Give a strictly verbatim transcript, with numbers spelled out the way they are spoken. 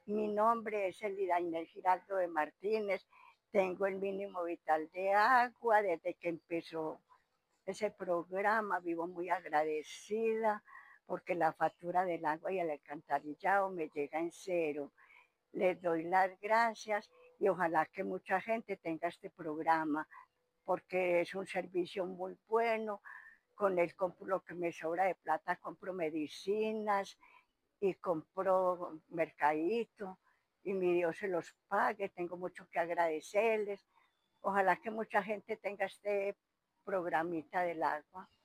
Mi nombre es Elida Inés Giraldo de Martínez. Tengo el mínimo vital de agua desde que empezó ese programa. Vivo muy agradecida porque la factura del agua y el alcantarillado me llega en cero. Les doy las gracias y ojalá que mucha gente tenga este programa porque es un servicio muy bueno. Con él compro lo que me sobra de plata, compro medicinas y compro mercadito y mi Dios se los pague. Tengo mucho que agradecerles. Ojalá que mucha gente tenga este programita del agua.